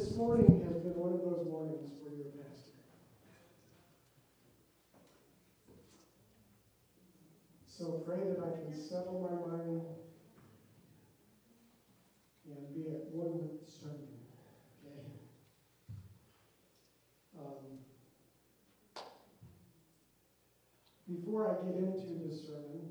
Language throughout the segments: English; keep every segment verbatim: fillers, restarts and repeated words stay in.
This morning has been one of those mornings for your pastor. So pray that I can settle my mind and be at one with the sermon. Okay? Um, before I get into the sermon,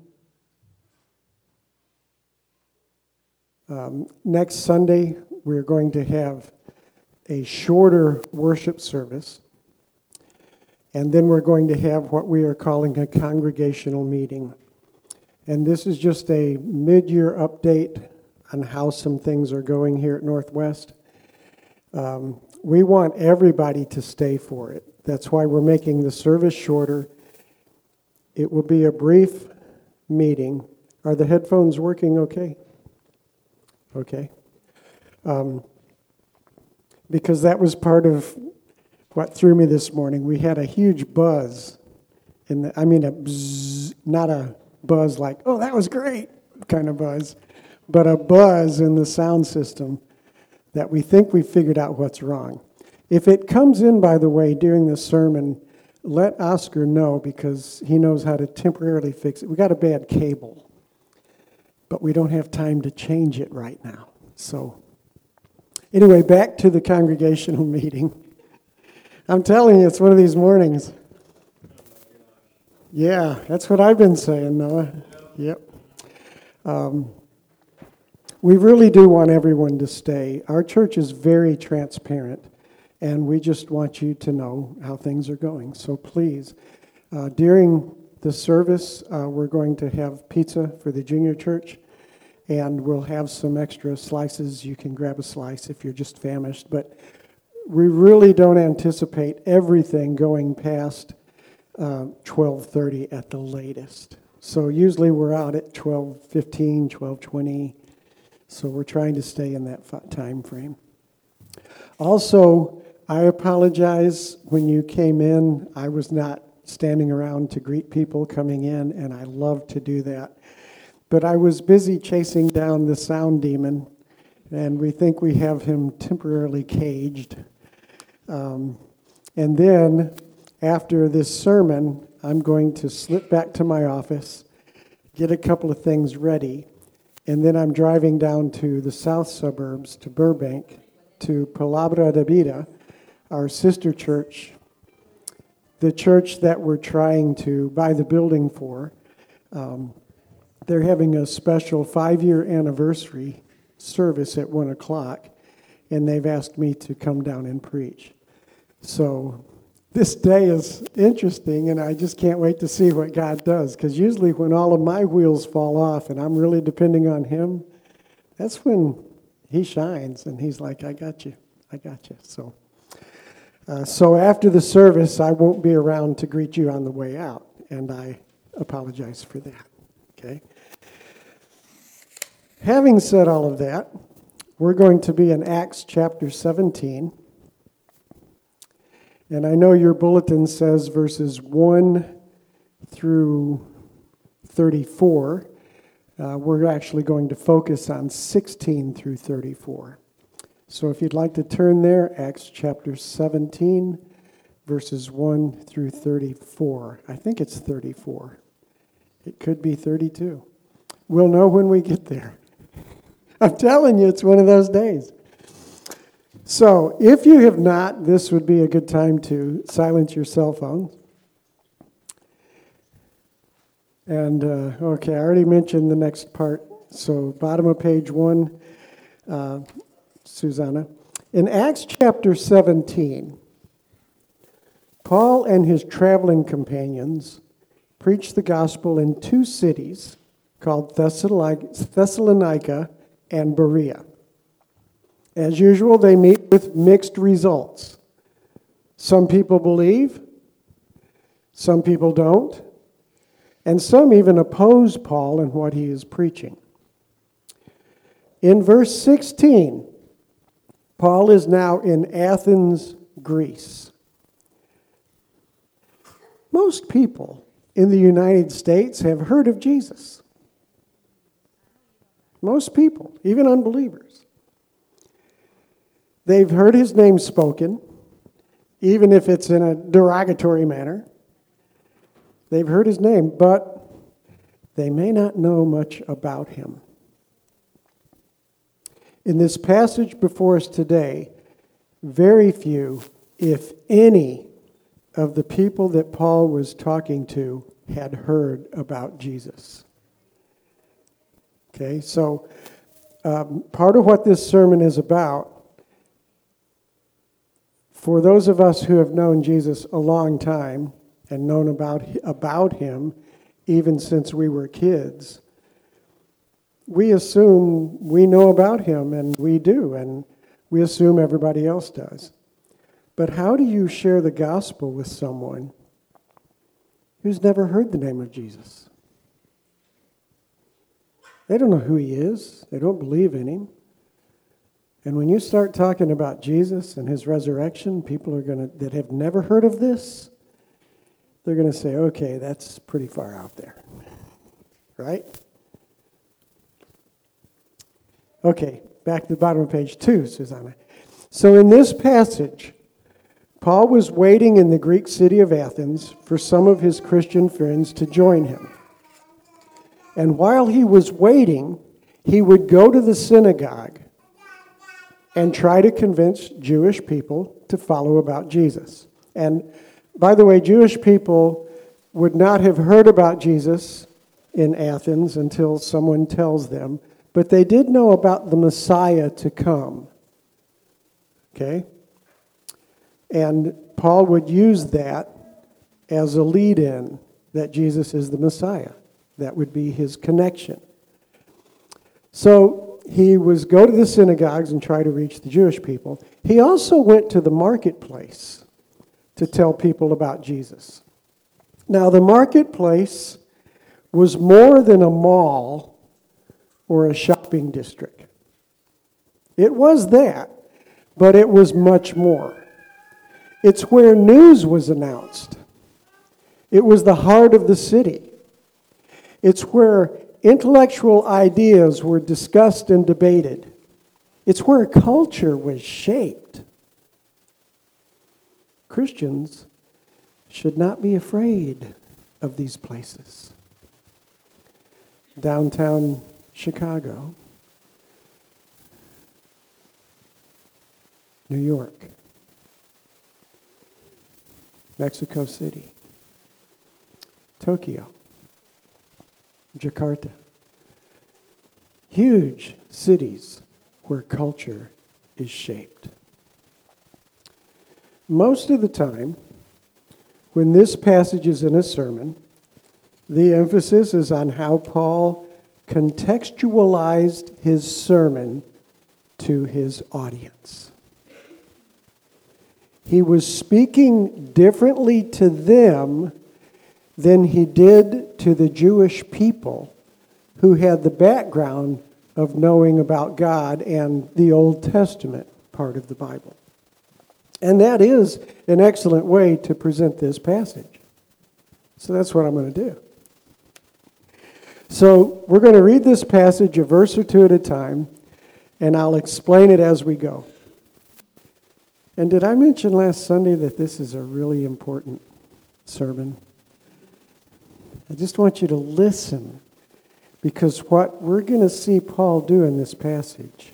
um, next Sunday we're going to have a shorter worship service. And then we're going to have what we are calling a congregational meeting. And this is just a mid-year update on how some things are going here at Northwest. Um, we want everybody to stay for it. That's why we're making the service shorter. It will be a brief meeting. Are the headphones working okay? Okay. Um, because that was part of what threw me this morning. We had a huge buzz. In the, I mean, a buzz, not a buzz like, oh, that was great kind of buzz, but a buzz in the sound system that we think we figured out what's wrong. If it comes in, by the way, during the sermon, let Oscar know because he knows how to temporarily fix it. We got a bad cable, but we don't have time to change it right now. So anyway, back to the congregational meeting. I'm telling you, it's one of these mornings. Yeah, that's what I've been saying, Noah. Yep. Um, we really do want everyone to stay. Our church is very transparent, and we just want you to know how things are going. So please, uh, during the service, uh, we're going to have pizza for the junior church, and we'll have some extra slices. You can grab a slice if you're just famished, but we really don't anticipate everything going past uh, twelve thirty at the latest. So usually we're out at twelve fifteen, twelve twenty. So we're trying to stay in that time frame. Also, I apologize when you came in. I was not standing around to greet people coming in, and I love to do that. But I was busy chasing down the sound demon, and we think we have him temporarily caged. Um, and then, after this sermon, I'm going to slip back to my office, get a couple of things ready, and then I'm driving down to the south suburbs, to Burbank, to Palabra de Vida, our sister church, the church that we're trying to buy the building for. Um, they're having a special five-year anniversary service at one o'clock, and they've asked me to come down and preach. So this day is interesting, and I just can't wait to see what God does, because usually when all of my wheels fall off and I'm really depending on Him, that's when He shines, and He's like, I got you, I got you. So, uh, so after the service, I won't be around to greet you on the way out, and I apologize for that, okay? Having said all of that, we're going to be in Acts chapter seventeen. And I know your bulletin says verses one through thirty-four. Uh, we're actually going to focus on sixteen through thirty-four. So if you'd like to turn there, Acts chapter seventeen, verses one through thirty-four. I think it's thirty-four. It could be thirty-two. We'll know when we get there. I'm telling you, it's one of those days. So, if you have not, this would be a good time to silence your cell phone. And, uh, okay, I already mentioned the next part. So, bottom of page one, uh, Susanna. In Acts chapter seventeen, Paul and his traveling companions preached the gospel in two cities called Thessalonica and Berea. As usual, they meet with mixed results. Some people believe, some people don't, and some even oppose Paul and what he is preaching. In verse sixteen, Paul is now in Athens, Greece. Most people in the United States have heard of Jesus. Most people, even unbelievers. They've heard his name spoken, even if it's in a derogatory manner. They've heard his name, but they may not know much about him. In this passage before us today, very few, if any, of the people that Paul was talking to had heard about Jesus. Okay, so um, part of what this sermon is about, for those of us who have known Jesus a long time and known about, about him even since we were kids, we assume we know about him, and we do, and we assume everybody else does. But how do you share the gospel with someone who's never heard the name of Jesus? They don't know who he is. They don't believe in him. And when you start talking about Jesus and his resurrection, people are going to that have never heard of this, they're going to say, okay, that's pretty far out there. Right? Okay, back to the bottom of page two, Susanna. So in this passage, Paul was waiting in the Greek city of Athens for some of his Christian friends to join him. And while he was waiting, he would go to the synagogue and try to convince Jewish people to follow about Jesus. And by the way, Jewish people would not have heard about Jesus in Athens until someone tells them, but they did know about the Messiah to come. Okay? And Paul would use that as a lead-in that Jesus is the Messiah. That would be his connection. So he was go to the synagogues and try to reach the Jewish people. He also went to the marketplace to tell people about Jesus. Now, the marketplace was more than a mall or a shopping district. It was that, but it was much more. It's where news was announced. It was the heart of the city. It's where intellectual ideas were discussed and debated. It's where culture was shaped. Christians should not be afraid of these places. Downtown Chicago, New York, Mexico City, Tokyo, Jakarta. Huge cities where culture is shaped. Most of the time, when this passage is in a sermon, the emphasis is on how Paul contextualized his sermon to his audience. He was speaking differently to them than he did to the Jewish people who had the background of knowing about God and the Old Testament part of the Bible. And that is an excellent way to present this passage. So that's what I'm going to do. So we're going to read this passage a verse or two at a time, and I'll explain it as we go. And did I mention last Sunday that this is a really important sermon? I just want you to listen, because what we're going to see Paul do in this passage,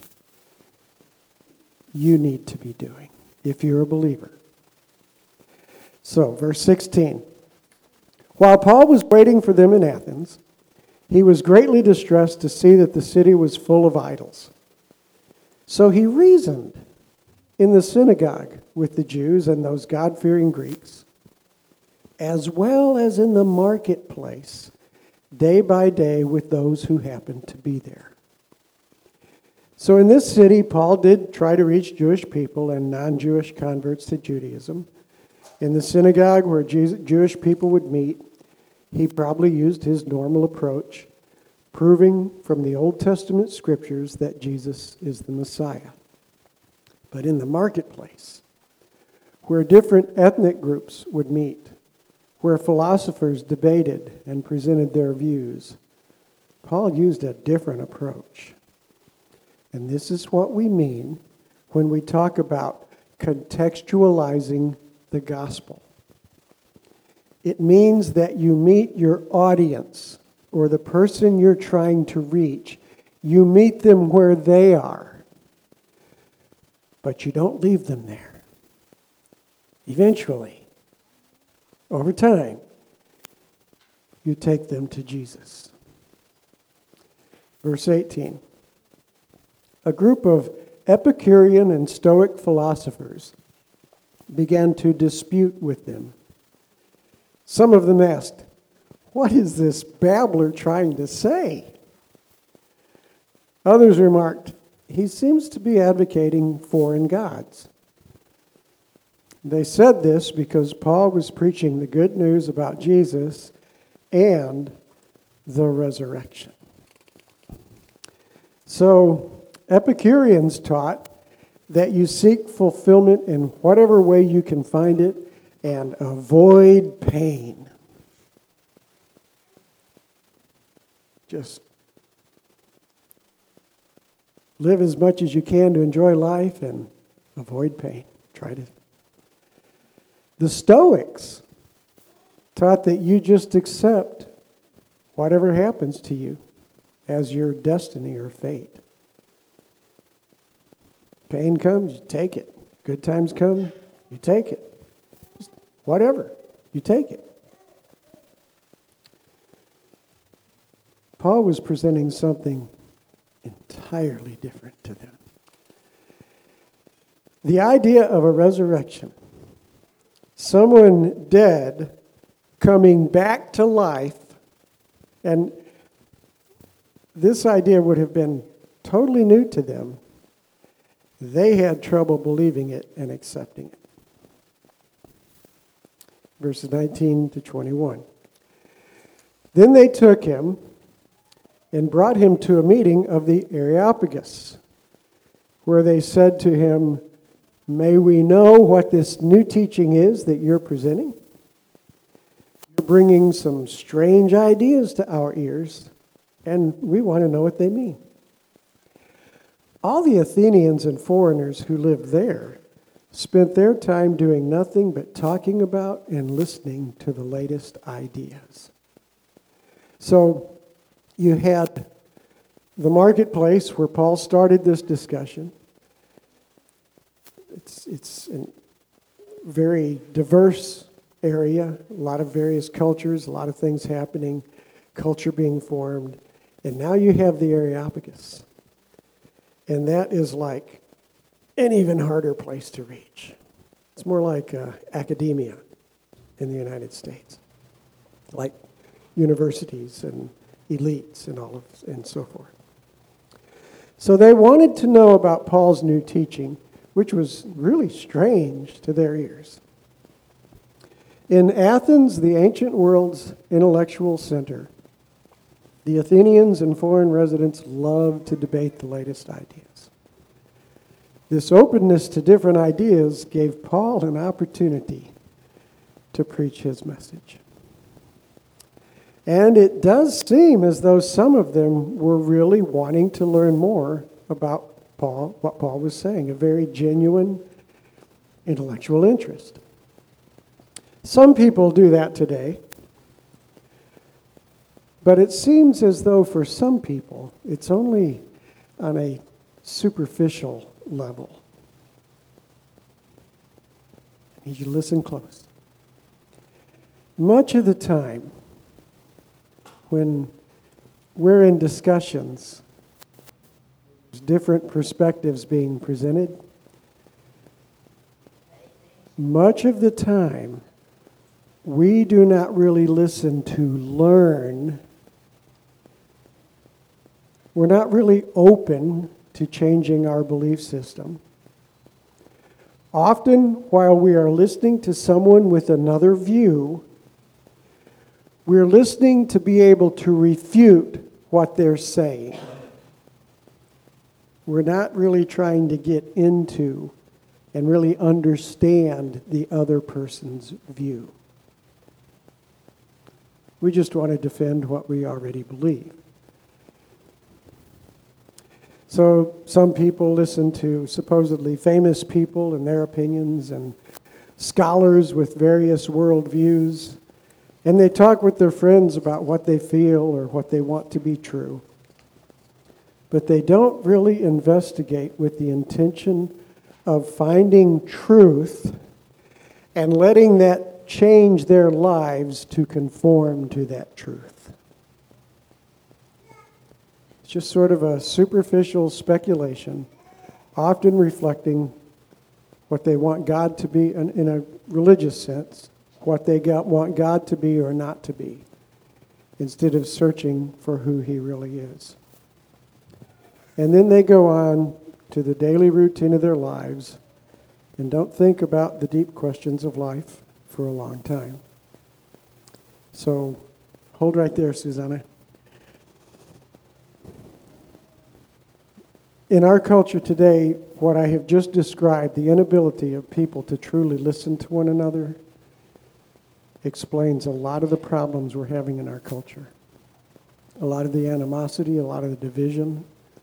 you need to be doing if you're a believer. So, verse sixteen. While Paul was waiting for them in Athens, he was greatly distressed to see that the city was full of idols. So he reasoned in the synagogue with the Jews and those God-fearing Greeks, as well as in the marketplace, day by day with those who happened to be there. So in this city, Paul did try to reach Jewish people and non-Jewish converts to Judaism. In the synagogue where Jewish people would meet, he probably used his normal approach, proving from the Old Testament scriptures that Jesus is the Messiah. But in the marketplace, where different ethnic groups would meet, where philosophers debated and presented their views, Paul used a different approach. And this is what we mean when we talk about contextualizing the gospel. It means that you meet your audience or the person you're trying to reach. You meet them where they are, but you don't leave them there. Eventually, over time, you take them to Jesus. Verse eighteen. A group of Epicurean and Stoic philosophers began to dispute with them. Some of them asked, "What is this babbler trying to say?" Others remarked, "He seems to be advocating foreign gods." They said this because Paul was preaching the good news about Jesus and the resurrection. So, Epicureans taught that you seek fulfillment in whatever way you can find it and avoid pain. Just live as much as you can to enjoy life and avoid pain. Try to. The Stoics taught that you just accept whatever happens to you as your destiny or fate. Pain comes, you take it. Good times come, you take it. Just whatever, you take it. Paul was presenting something entirely different to them. The idea of a resurrection, someone dead coming back to life, and this idea would have been totally new to them. They had trouble believing it and accepting it. Verses nineteen to twenty-one. Then they took him and brought him to a meeting of the Areopagus, where they said to him, "May we know what this new teaching is that you're presenting? You're bringing some strange ideas to our ears, and we want to know what they mean." All the Athenians and foreigners who lived there spent their time doing nothing but talking about and listening to the latest ideas. So you had the marketplace where Paul started this discussion. It's, it's a very diverse area, a lot of various cultures, a lot of things happening, culture being formed. And now you have the Areopagus. And that is like an even harder place to reach. It's more like uh, academia in the United States, like universities and elites and all of and so forth. So they wanted to know about Paul's new teaching, which was really strange to their ears. In Athens, the ancient world's intellectual center, the Athenians and foreign residents loved to debate the latest ideas. This openness to different ideas gave Paul an opportunity to preach his message. And it does seem as though some of them were really wanting to learn more about Paul, what Paul was saying, a very genuine intellectual interest. Some people do that today. But it seems as though for some people, it's only on a superficial level. I need you to listen close. Much of the time, when we're in discussions, there's different perspectives being presented. Much of the time, we do not really listen to learn. We're not really open to changing our belief system. Often, while we are listening to someone with another view, we're listening to be able to refute what they're saying. We're not really trying to get into and really understand the other person's view. We just want to defend what we already believe. So some people listen to supposedly famous people and their opinions and scholars with various worldviews, and they talk with their friends about what they feel or what they want to be true. But they don't really investigate with the intention of finding truth and letting that change their lives to conform to that truth. It's just sort of a superficial speculation, often reflecting what they want God to be in, in a religious sense, what they got, want God to be or not to be, instead of searching for who He really is. And then they go on to the daily routine of their lives and don't think about the deep questions of life for a long time. So hold right there, Susanna. In our culture today, what I have just described, the inability of people to truly listen to one another, explains a lot of the problems we're having in our culture. A lot of the animosity, a lot of the division.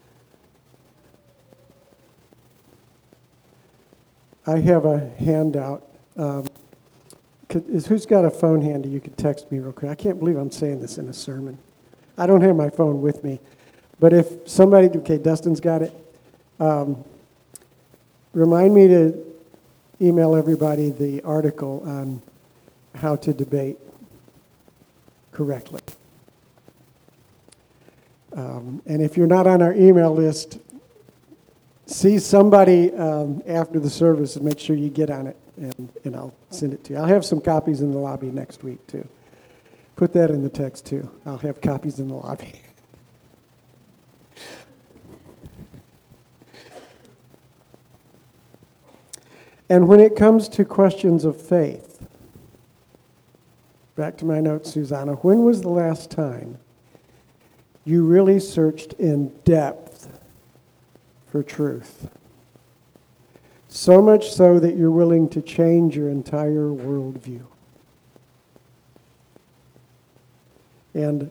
I have a handout. Um, could, is, who's got a phone handy? You could text me real quick. I can't believe I'm saying this in a sermon. I don't have my phone with me. But if somebody, okay, Dustin's got it. Um, remind me to email everybody the article on how to debate correctly. Um, and if you're not on our email list, see somebody um, after the service and make sure you get on it, and, and I'll send it to you. I'll have some copies in the lobby next week, too. Put that in the text, too. I'll have copies in the lobby. And when it comes to questions of faith, back to my notes, Susanna, when was the last time you really searched in depth for truth? So much so that you're willing to change your entire worldview. And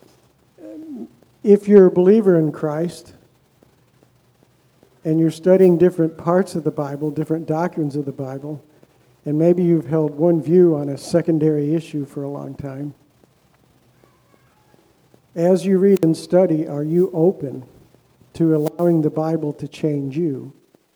if you're a believer in Christ, and you're studying different parts of the Bible, different doctrines of the Bible, and maybe you've held one view on a secondary issue for a long time, as you read and study, are you open to allowing the Bible to change you?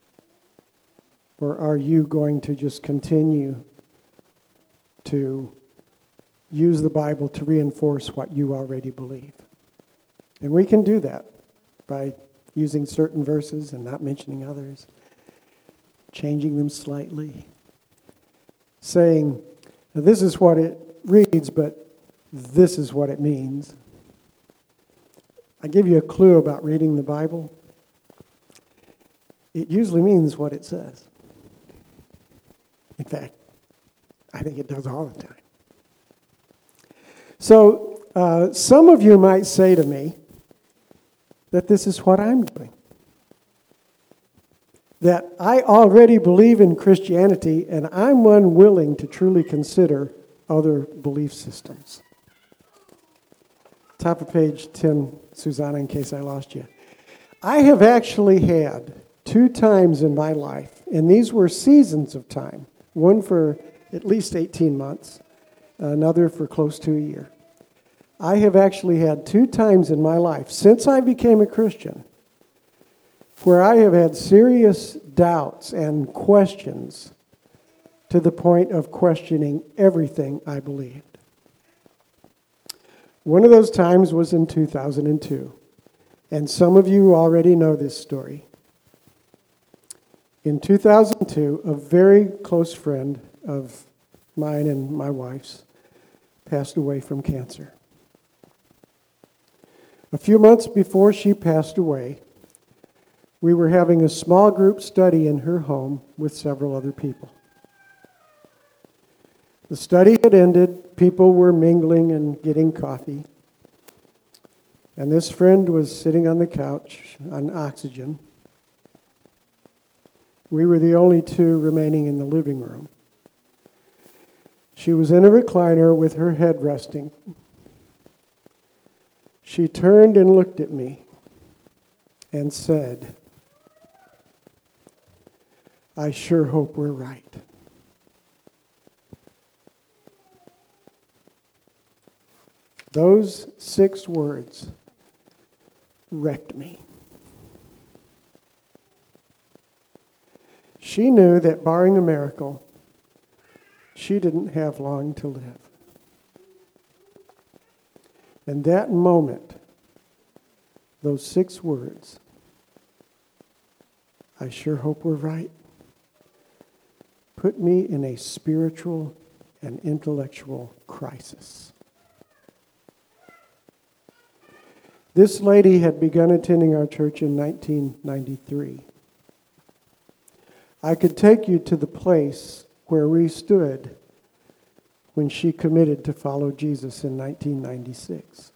Or are you going to just continue to use the Bible to reinforce what you already believe? And we can do that by using certain verses and not mentioning others, changing them slightly, saying, this is what it reads, but this is what it means. I give you a clue about reading the Bible. It usually means what it says. In fact, I think it does all the time. So uh, some of you might say to me that this is what I'm doing. That I already believe in Christianity and I'm unwilling to truly consider other belief systems. Top of page ten, Susanna, in case I lost you. I have actually had two times in my life, and these were seasons of time, one for at least eighteen months, another for close to a year. I have actually had two times in my life, since I became a Christian, where I have had serious doubts and questions to the point of questioning everything I believed. One of those times was in two thousand two, and some of you already know this story. In two thousand two, a very close friend of mine and my wife's passed away from cancer. A few months before she passed away, we were having a small group study in her home with several other people. The study had ended, people were mingling and getting coffee, and this friend was sitting on the couch on oxygen. We were the only two remaining in the living room. She was in a recliner with her head resting. She turned and looked at me, and said, I sure hope we're right. Those six words wrecked me. She knew that barring a miracle, she didn't have long to live. And that moment, those six words, I sure hope we're right, put me in a spiritual and intellectual crisis. This lady had begun attending our church in nineteen ninety-three. I could take you to the place where we stood when she committed to follow Jesus in nineteen ninety-six.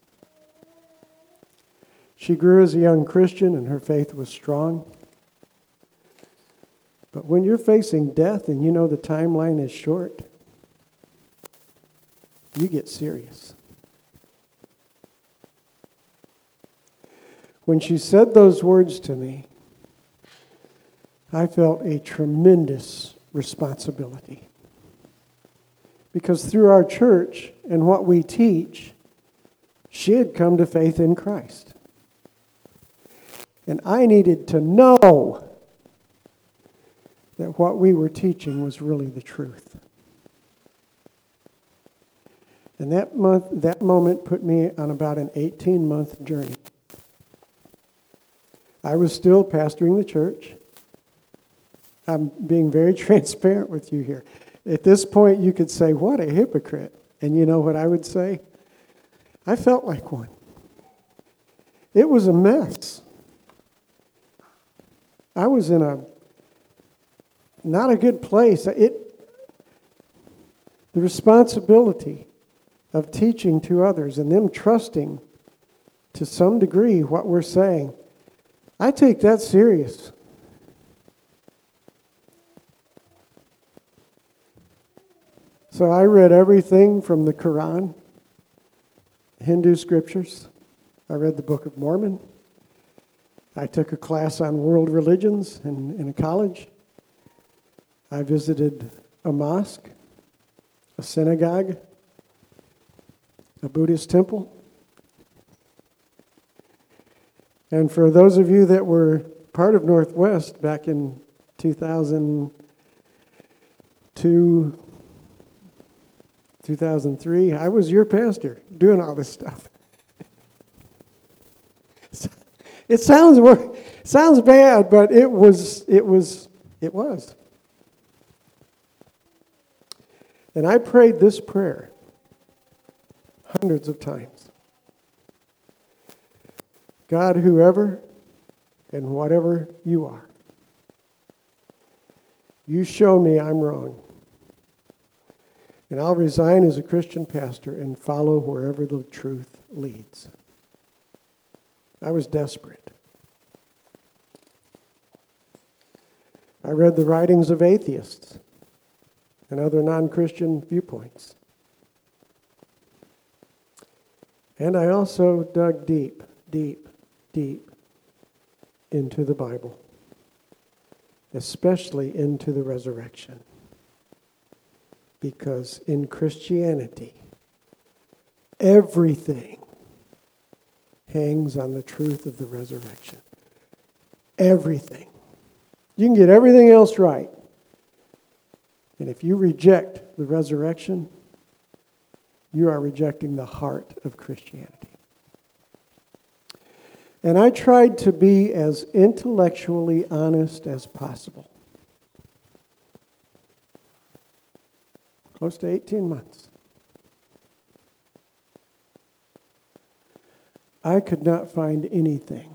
She grew as a young Christian and her faith was strong. But when you're facing death and you know the timeline is short, you get serious. When she said those words to me, I felt a tremendous responsibility. Because through our church and what we teach, she had come to faith in Christ. And I needed to know that what we were teaching was really the truth. And that month, that moment put me on about an eighteen-month journey. I was still pastoring the church. I'm being very transparent with you here. At this point, you could say, what a hypocrite. And you know what I would say? I felt like one. It was a mess. I was in a not a good place. It, the responsibility of teaching to others and them trusting to some degree what we're saying, I take that serious. So I read everything from the Quran, Hindu scriptures. I read the Book of Mormon. I took a class on world religions in, in a college. I visited a mosque, a synagogue, a Buddhist temple. And for those of you that were part of Northwest back in two thousand two, two thousand three, I was your pastor doing all this stuff. It sounds it sounds bad, but it was it was it was. And I prayed this prayer hundreds of times. God, whoever and whatever you are, you show me I'm wrong. And I'll resign as a Christian pastor and follow wherever the truth leads. I was desperate. I read the writings of atheists and other non-Christian viewpoints. And I also dug deep, deep, deep into the Bible, especially into the resurrection. Because in Christianity, everything hangs on the truth of the resurrection. Everything. You can get everything else right. And if you reject the resurrection, you are rejecting the heart of Christianity. And I tried to be as intellectually honest as possible. Close to eighteen months. I could not find anything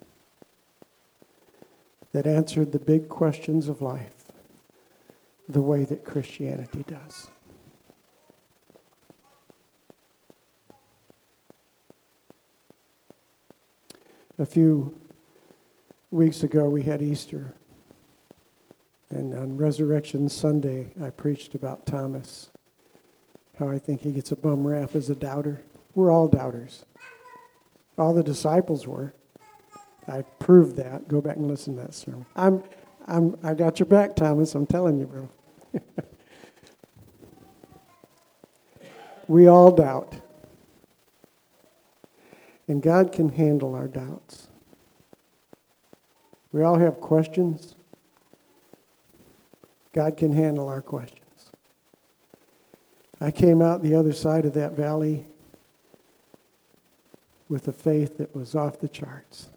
that answered the big questions of life the way that Christianity does. A few weeks ago, we had Easter. And on Resurrection Sunday, I preached about Thomas, how I think he gets a bum rap as a doubter. We're all doubters. All the disciples were. I proved that. Go back and listen to that sermon. I'm, I'm, I got your back, Thomas. I'm telling you, bro. We all doubt. And God can handle our doubts. We all have questions. God can handle our questions. I came out the other side of that valley with a faith that was off the charts.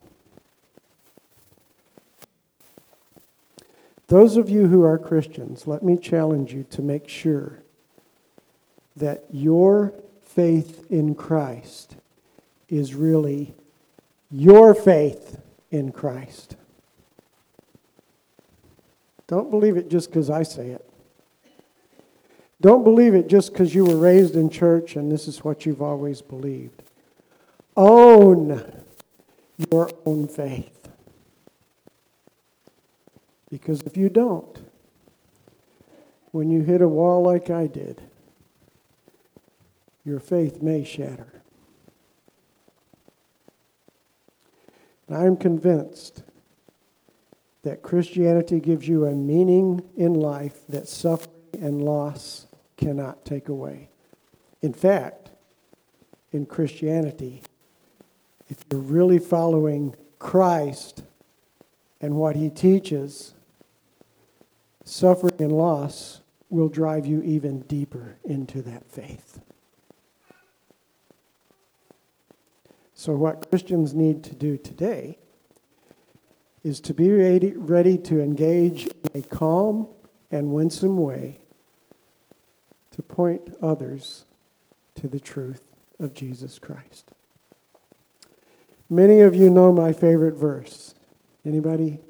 Those of you who are Christians, let me challenge you to make sure that your faith in Christ is really your faith in Christ. Don't believe it just because I say it. Don't believe it just because you were raised in church and this is what you've always believed. Own your own faith. Because if you don't, when you hit a wall like I did, your faith may shatter. And I'm convinced that Christianity gives you a meaning in life that suffering and loss cannot take away. In fact, in Christianity, if you're really following Christ and what he teaches, suffering and loss will drive you even deeper into that faith. So what Christians need to do today is to be ready, ready to engage in a calm and winsome way to point others to the truth of Jesus Christ. Many of you know my favorite verse. Anybody?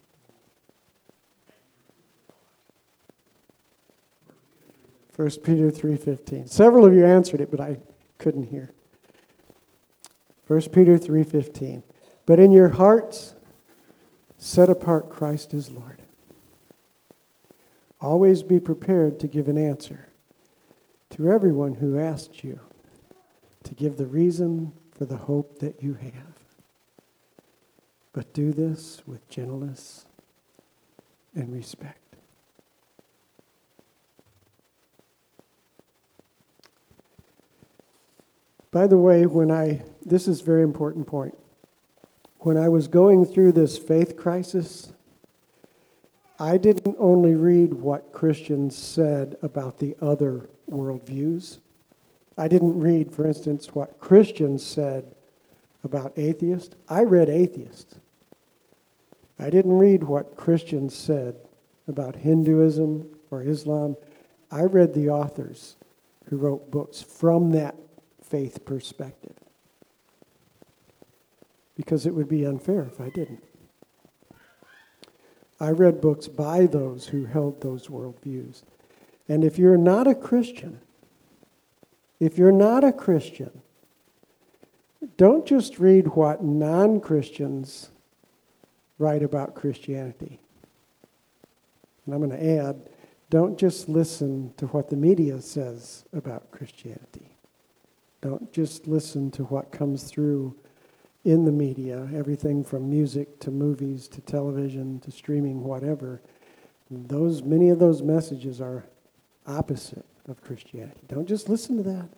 First Peter three fifteen. Several of you answered it, but I couldn't hear. First Peter three fifteen. But in your hearts, set apart Christ as Lord. Always be prepared to give an answer to everyone who asks you to give the reason for the hope that you have. But do this with gentleness and respect. By the way, when I, this is a very important point. When I was going through this faith crisis, I didn't only read what Christians said about the other worldviews. I didn't read, for instance, what Christians said about atheists. I read atheists. I didn't read what Christians said about Hinduism or Islam. I read the authors who wrote books from that faith perspective. Because it would be unfair if I didn't. I read books by those who held those worldviews. And if you're not a Christian, if you're not a Christian, don't just read what non-Christians write about Christianity. And I'm going to add, don't just listen to what the media says about Christianity. Don't just listen to what comes through in the media, everything from music to movies to television to streaming, whatever. Those, many of those messages are opposite of Christianity. Don't just listen to that.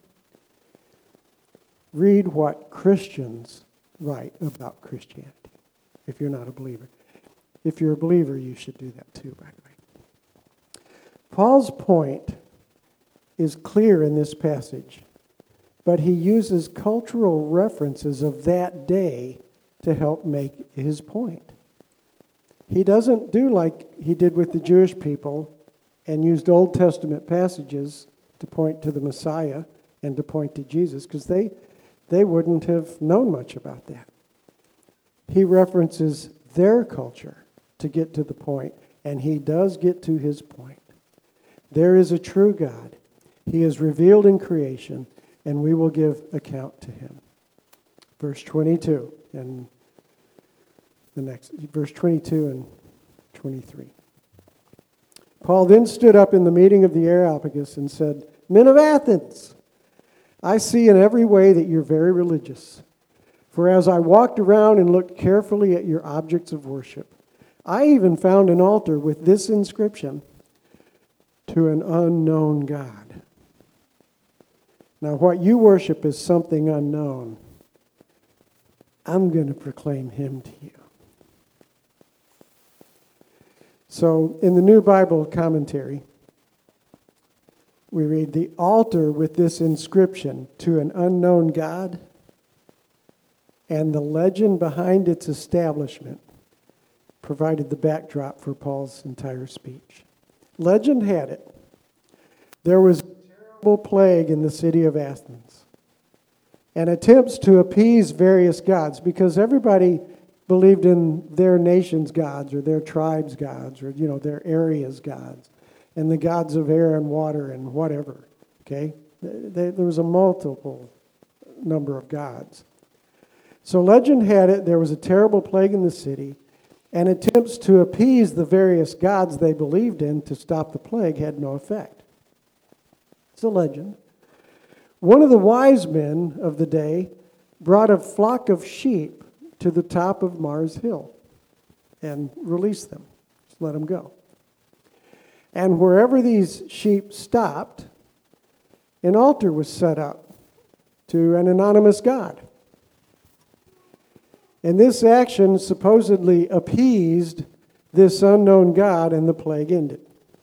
Read what Christians write about Christianity, if you're not a believer. If you're a believer, you should do that too, by the way. Paul's point is clear in this passage, but he uses cultural references of that day to help make his point. He doesn't do like he did with the Jewish people and used Old Testament passages to point to the Messiah and to point to Jesus, because they, they wouldn't have known much about that. He references their culture to get to the point, and he does get to his point. There is a true God. He is revealed in creation, and we will give account to him. Verse twenty-two and the next, verse twenty-two and twenty-three. Paul then stood up in the meeting of the Areopagus and said, "Men of Athens, I see in every way that you're very religious. For as I walked around and looked carefully at your objects of worship, I even found an altar with this inscription, to an unknown God. Now, what you worship is something unknown. I'm going to proclaim him to you. So, in the New Bible Commentary, we read, the altar with this inscription, to an unknown God, and the legend behind its establishment provided the backdrop for Paul's entire speech. Legend had it, there was a terrible plague in the city of Athens, and attempts to appease various gods, because everybody believed in their nation's gods or their tribe's gods or, you know, their area's gods, and the gods of air and water and whatever, okay? There was a multiple number of gods. So legend had it there was a terrible plague in the city, and attempts to appease the various gods they believed in to stop the plague had no effect. It's a legend. One of the wise men of the day brought a flock of sheep to the top of Mars Hill and released them. Just let them go. And wherever these sheep stopped, an altar was set up to an anonymous god. And this action supposedly appeased this unknown god, and the plague ended.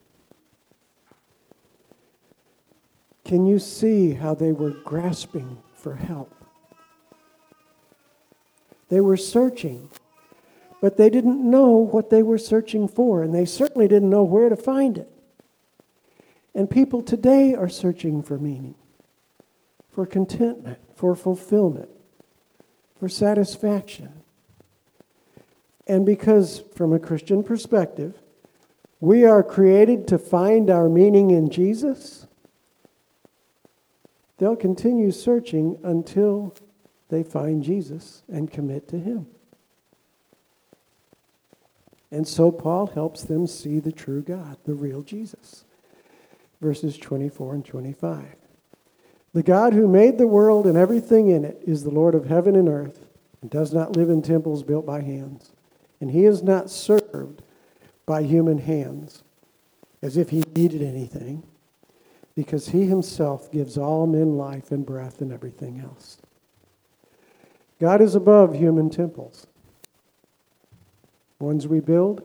Can you see how they were grasping for help? They were searching, but they didn't know what they were searching for, and they certainly didn't know where to find it. And people today are searching for meaning, for contentment, for fulfillment, for satisfaction. And because, from a Christian perspective, we are created to find our meaning in Jesus, they'll continue searching until they find Jesus and commit to him. And so Paul helps them see the true God, the real Jesus. Verses twenty-four and twenty-five. The God who made the world and everything in it is the Lord of heaven and earth, and does not live in temples built by hands. And he is not served by human hands as if he needed anything, because he himself gives all men life and breath and everything else. God is above human temples, ones we build.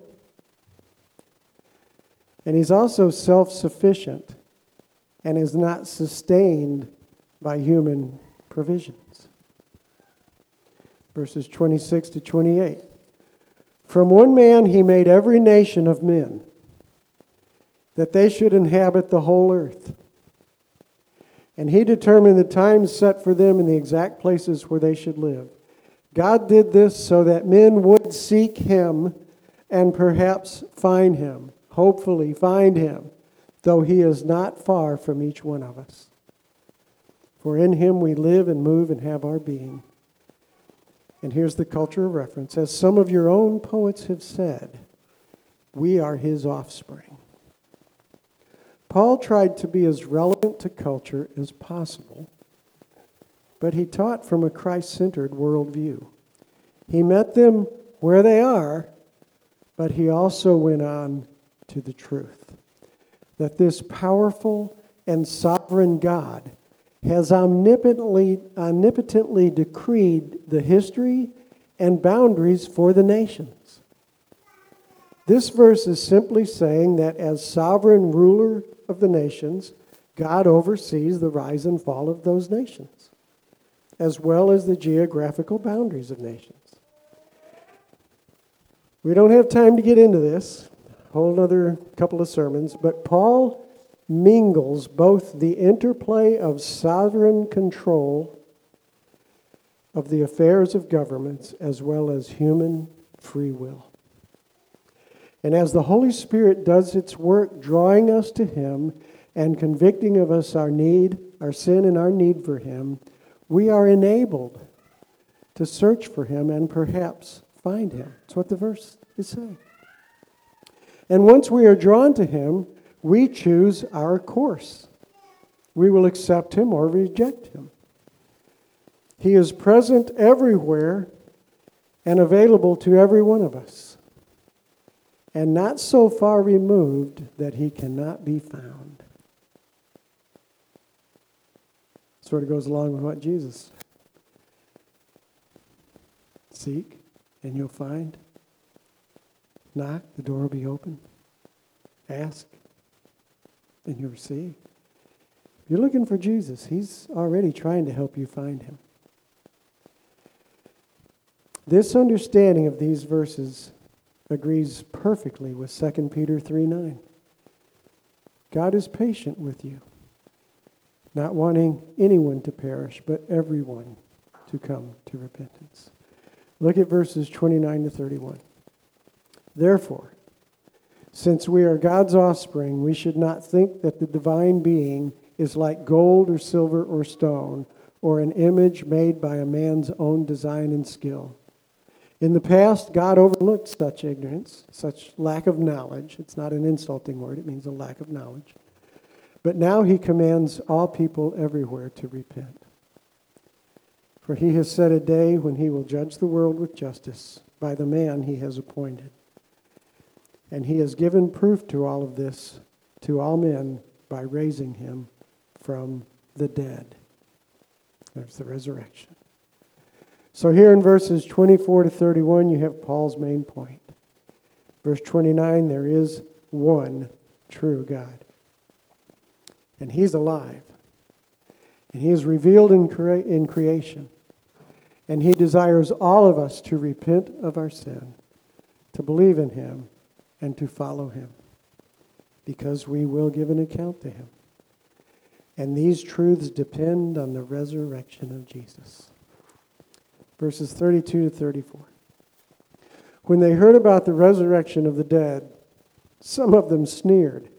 And he's also self-sufficient and is not sustained by human provisions. Verses twenty-six to twenty-eight. From one man he made every nation of men, that they should inhabit the whole earth. And he determined the times set for them in the exact places where they should live. God did this so that men would seek him and perhaps find him. Hopefully find him, though he is not far from each one of us. For in him we live and move and have our being. And here's the cultural reference. As some of your own poets have said, we are his offspring. Paul tried to be as relevant to culture as possible, but he taught from a Christ-centered worldview. He met them where they are, but he also went on to the truth that this powerful and sovereign God has omnipotently, omnipotently decreed the history and boundaries for the nations. This verse is simply saying that as sovereign ruler of the nations, God oversees the rise and fall of those nations, as well as the geographical boundaries of nations. We don't have time to get into this, a whole other couple of sermons, but Paul mingles both the interplay of sovereign control of the affairs of governments as well as human free will. And as the Holy Spirit does its work drawing us to him and convicting of us our need, our sin and our need for him, we are enabled to search for him and perhaps find him. That's what the verse is saying. And once we are drawn to him, we choose our course. We will accept him or reject him. He is present everywhere and available to every one of us, and not so far removed that he cannot be found. Sort of goes along with what Jesus said. Seek, and you'll find. Knock, the door will be open. Ask, and you'll receive. If you're looking for Jesus, he's already trying to help you find him. This understanding of these verses agrees perfectly with Second Peter three nine. God is patient with you, not wanting anyone to perish, but everyone to come to repentance. Look at verses twenty-nine to thirty-one. Therefore, since we are God's offspring, we should not think that the divine being is like gold or silver or stone, or an image made by a man's own design and skill. In the past, God overlooked such ignorance, such lack of knowledge. It's not an insulting word, it means a lack of knowledge. But now he commands all people everywhere to repent. For he has set a day when he will judge the world with justice by the man he has appointed. And he has given proof to all of this, to all men, by raising him from the dead. There's the resurrection. So here in verses twenty-four to thirty-one, you have Paul's main point. Verse twenty-nine, there is one true God. And he's alive. And he is revealed in, crea- in creation. And he desires all of us to repent of our sin, to believe in him, and to follow him, because we will give an account to him. And these truths depend on the resurrection of Jesus. Verses thirty-two to thirty-four. When they heard about the resurrection of the dead, some of them sneered.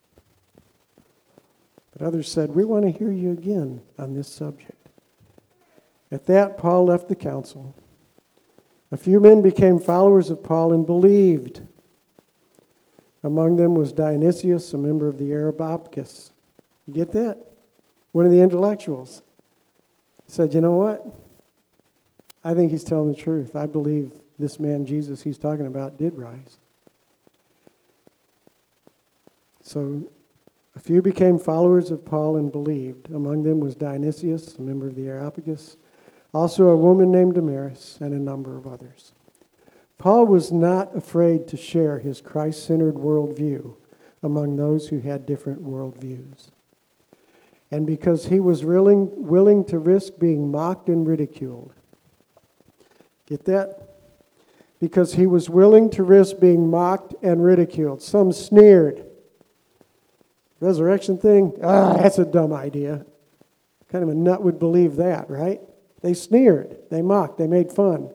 But others said, we want to hear you again on this subject. At that, Paul left the council. A few men became followers of Paul and believed. Among them was Dionysius, a member of the Areopagus. You get that? One of the intellectuals. He said, you know what? I think he's telling the truth. I believe this man Jesus he's talking about did rise. So a few became followers of Paul and believed. Among them was Dionysius, a member of the Areopagus, also a woman named Damaris, and a number of others. Paul was not afraid to share his Christ-centered worldview among those who had different worldviews. And because he was willing, willing to risk being mocked and ridiculed. Get that? Because he was willing to risk being mocked and ridiculed. Some sneered. Resurrection thing? Ah, that's a dumb idea. What kind of a nut would believe that, right? They sneered. They mocked. They made fun.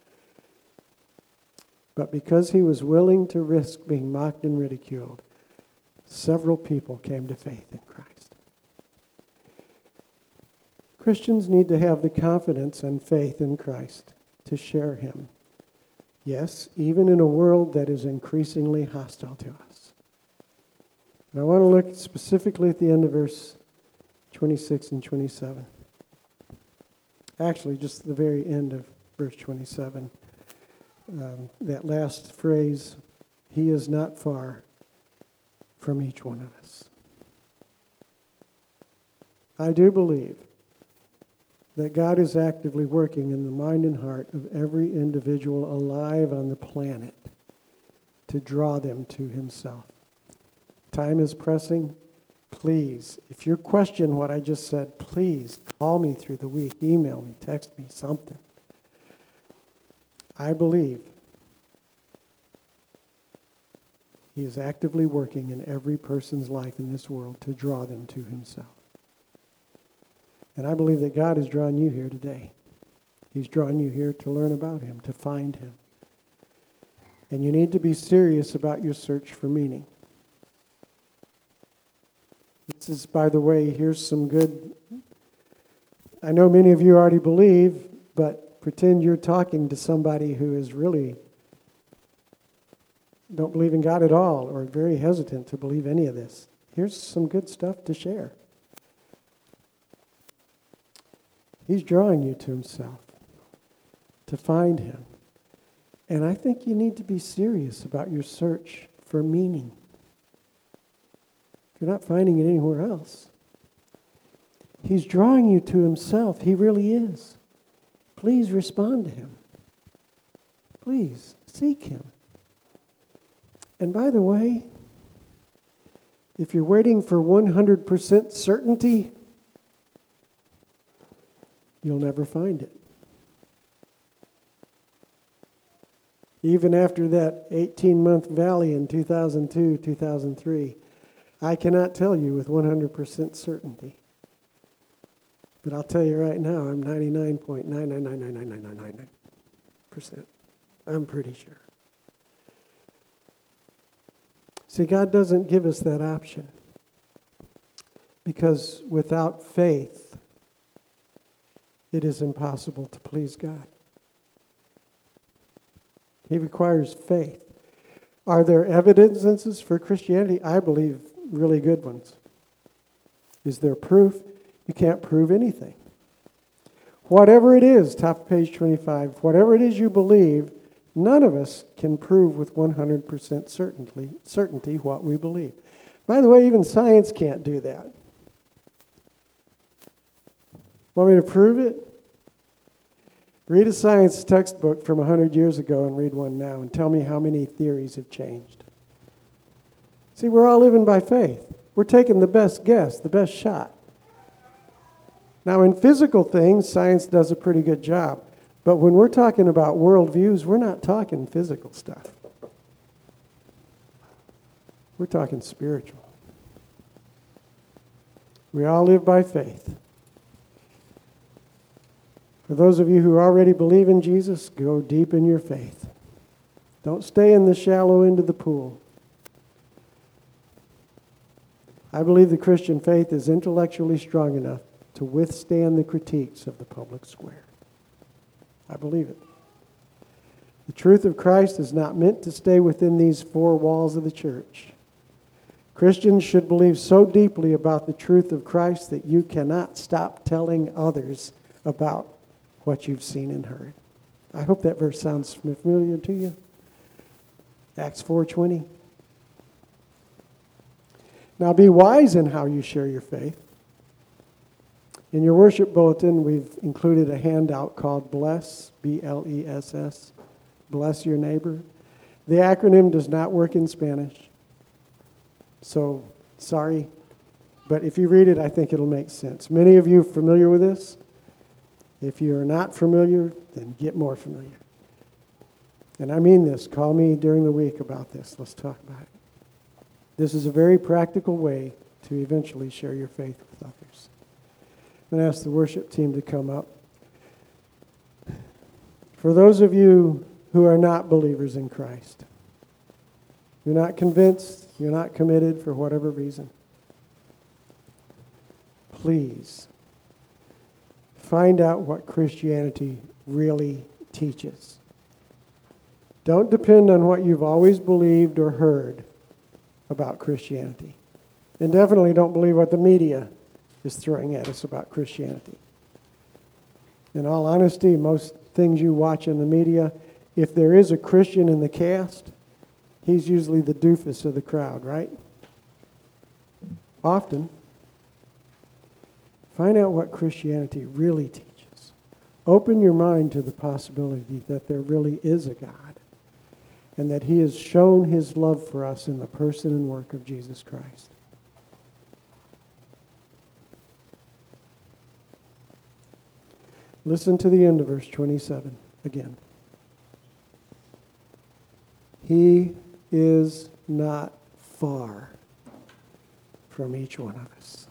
But because he was willing to risk being mocked and ridiculed, several people came to faith in Christ. Christians need to have the confidence and faith in Christ to share him. Yes, even in a world that is increasingly hostile to us. And I want to look specifically at the end of verse twenty-six and twenty-seven. Actually, just the very end of verse twenty-seven. Um, that last phrase, he is not far from each one of us. I do believe that God is actively working in the mind and heart of every individual alive on the planet to draw them to himself. Time is pressing. Please, if you question what I just said, please call me through the week, email me, text me, something. I believe he is actively working in every person's life in this world to draw them to himself. And I believe that God has drawn you here today. He's drawn you here to learn about him, to find him. And you need to be serious about your search for meaning. This is, by the way, here's some good... I know many of you already believe, but pretend you're talking to somebody who is really don't believe in God at all or very hesitant to believe any of this. Here's some good stuff to share. He's drawing you to himself to find him. And I think you need to be serious about your search for meaning. If you're not finding it anywhere else, he's drawing you to himself. He really is. Please respond to him. Please seek him. And by the way, if you're waiting for one hundred percent certainty, you'll never find it. Even after that eighteen-month valley in two thousand two, two thousand three, I cannot tell you with one hundred percent certainty. But I'll tell you right now, I'm ninety-nine point nine nine nine nine nine nine nine nine percent. I'm pretty sure. See, God doesn't give us that option. Because without faith, it is impossible to please God. He requires faith. Are there evidences for Christianity? I believe really good ones. Is there proof? You can't prove anything. Whatever it is, top of page twenty-five, whatever it is you believe, none of us can prove with one hundred percent certainty, certainty what we believe. By the way, even science can't do that. Want me to prove it? Read a science textbook from one hundred years ago and read one now and tell me how many theories have changed. See, we're all living by faith. We're taking the best guess, the best shot. Now, in physical things, science does a pretty good job. But when we're talking about worldviews, we're not talking physical stuff. We're talking spiritual. We all live by faith. For those of you who already believe in Jesus, go deep in your faith. Don't stay in the shallow end of the pool. I believe the Christian faith is intellectually strong enough to withstand the critiques of the public square. I believe it. The truth of Christ is not meant to stay within these four walls of the church. Christians should believe so deeply about the truth of Christ that you cannot stop telling others about what you've seen and heard. I hope that verse sounds familiar to you. Acts four twenty. Now be wise in how you share your faith. In your worship bulletin, we've included a handout called BLESS, B L E S S, Bless Your Neighbor. The acronym does not work in Spanish, so sorry, but if you read it, I think it'll make sense. Many of you are familiar with this. If you are not familiar, then get more familiar. And I mean this. Call me during the week about this. Let's talk about it. This is a very practical way to eventually share your faith with others. I'm going to ask the worship team to come up. For those of you who are not believers in Christ, you're not convinced, you're not committed for whatever reason, please find out what Christianity really teaches. Don't depend on what you've always believed or heard about Christianity. And definitely don't believe what the media is throwing at us about Christianity. In all honesty, most things you watch in the media, if there is a Christian in the cast, he's usually the doofus of the crowd, right? Often. Find out what Christianity really teaches. Open your mind to the possibility that there really is a God and that he has shown his love for us in the person and work of Jesus Christ. Listen to the end of verse twenty-seven again. He is not far from each one of us.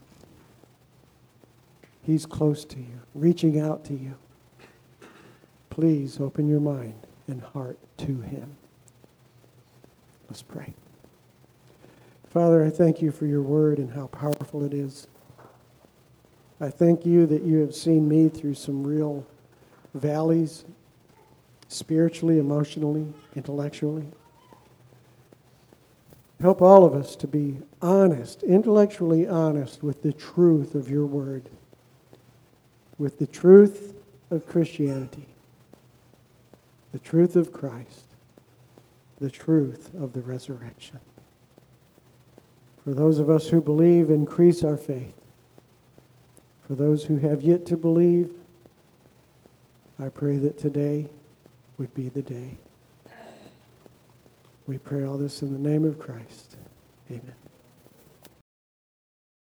He's close to you, reaching out to you. Please open your mind and heart to him. Let's pray. Father, I thank you for your word and how powerful it is. I thank you that you have seen me through some real valleys, spiritually, emotionally, intellectually. Help all of us to be honest, intellectually honest with the truth of your word. with the truth of Christianity, the truth of Christ, the truth of the resurrection. For those of us who believe, increase our faith. For those who have yet to believe, I pray that today would be the day. We pray all this in the name of Christ. Amen.